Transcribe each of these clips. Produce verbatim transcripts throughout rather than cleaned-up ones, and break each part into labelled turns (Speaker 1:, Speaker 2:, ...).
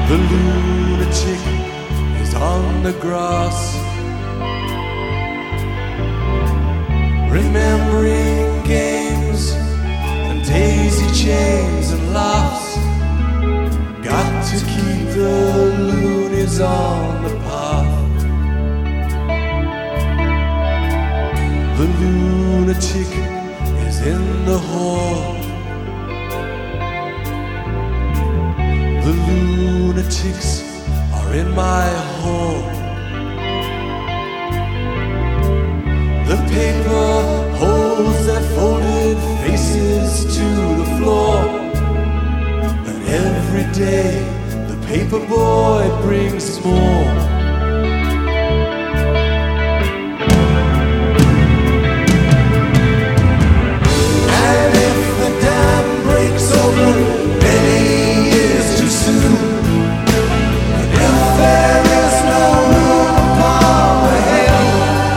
Speaker 1: The lunatic is on the grass, remembering games and daisy chains and laughs. Got to keep the loonies on the path. The lunatic is in the hall. The lunatics are in my hall. The paper holds their folded faces to the floor, and every day the paper boy brings more. And if the dam breaks open many years too soon, and if there is no room upon the hill,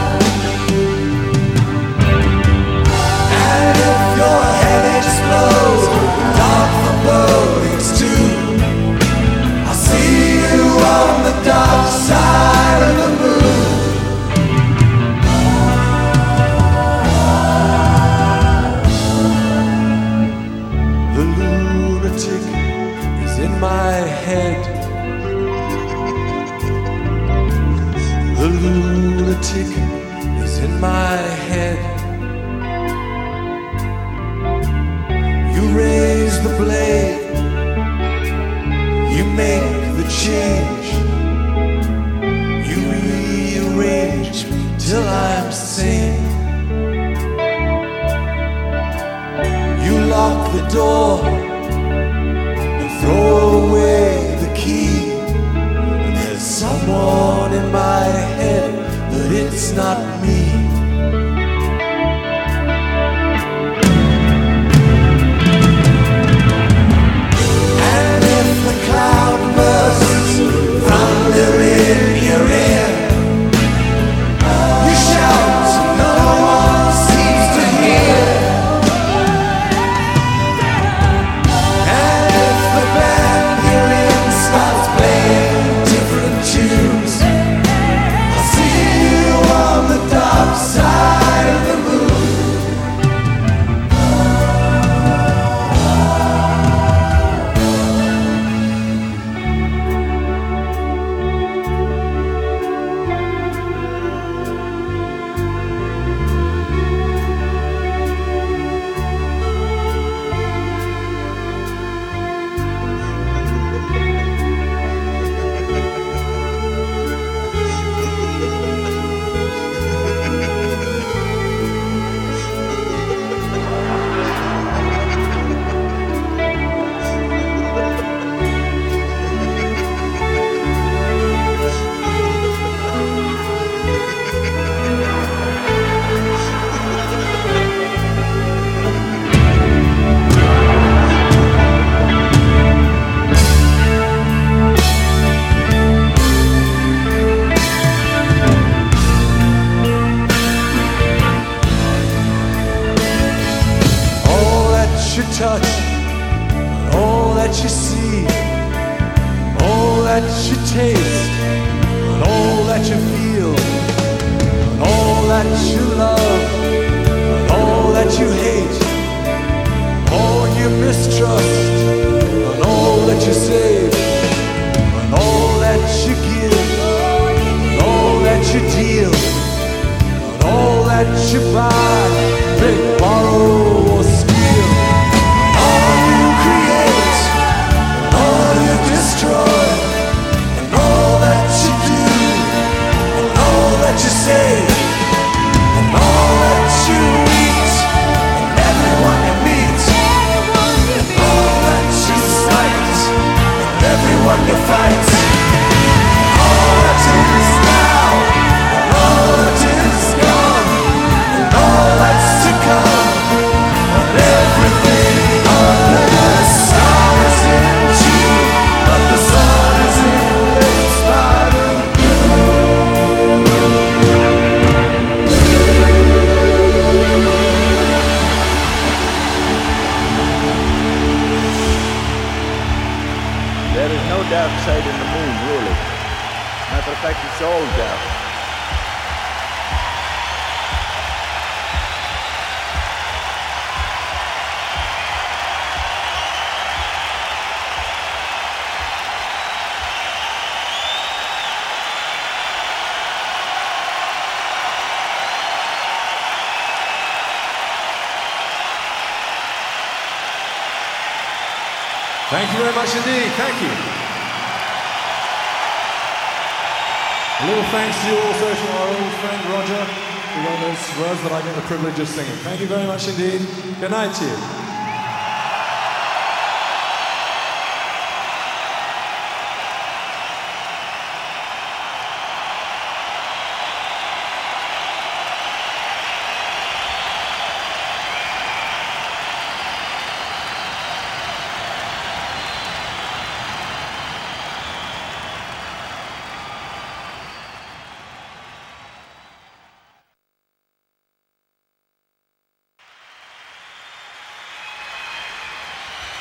Speaker 1: and if your head explodes, dark forebodings too, I'll see you on the dark side of the moon. The lunatic is in my head. The lunatic is in my head. You raise the blade, you make the change, you rearrange till I'm sane. You lock the door and throw away the key, and there's someone in my head, but it's not me. And if the cloud bursts, thunder in your ear, you shout and no one seems to hear. And if the band you're in starts playing different tunes, I'll see you on the dark side of the moon. Touch, and all that you see, all that you taste, and all that you feel, and all that you love, and all that you hate, all you mistrust, and all that you save, and all that you give, and all that you deal, and all that you buy, beg, borrow, or steal. All you create, all you destroy, and all that you do, and all that you say, and all that you eat, and everyone you meet, and all that you sight, and
Speaker 2: no dark side in the moon, really. Matter of fact, it's all dark.
Speaker 1: Thank you very much indeed. Thank you. A little thanks to you also to our old friend Roger, who wrote those words that I get the privilege of singing. Thank you very much indeed. Good night to you.